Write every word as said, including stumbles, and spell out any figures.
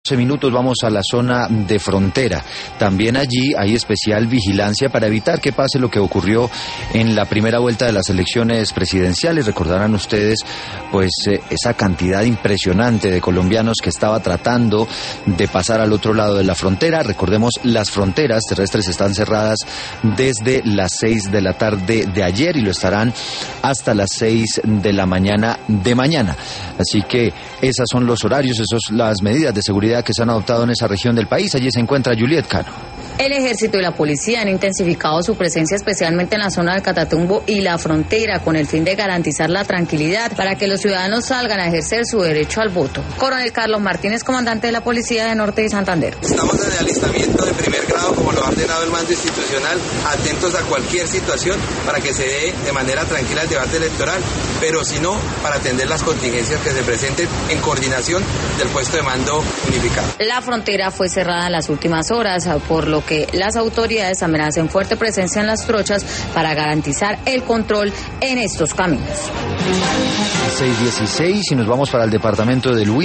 minutos vamos a la zona de frontera. También allí hay especial vigilancia para evitar que pase lo que ocurrió en la primera vuelta de las elecciones presidenciales. Recordarán ustedes pues eh, esa cantidad impresionante de colombianos que estaba tratando de pasar al otro lado de la frontera. Recordemos, las fronteras terrestres están cerradas desde las seis de la tarde de ayer y lo estarán hasta las seis de la mañana de mañana. Así que esos son los horarios, esas son las medidas de seguridad que se han adoptado en esa región del país. Allí se encuentra Juliet Cano. El ejército y la policía han intensificado su presencia especialmente en la zona del Catatumbo y la frontera con el fin de garantizar la tranquilidad para que los ciudadanos salgan a ejercer su derecho al voto. Coronel Carlos Martínez, comandante de la Policía de Norte de Santander. Estamos en el alistamiento de primer grado, como lo ha ordenado el mando institucional, atentos a cualquier situación para que se dé de manera tranquila el debate electoral, pero si no, para atender las contingencias que se presenten en coordinación del puesto de mando unificado. La frontera fue cerrada en las últimas horas, por lo que las autoridades también hacen fuerte presencia en las trochas para garantizar el control en estos caminos. seis dieciséis y nos vamos para el departamento de Luis.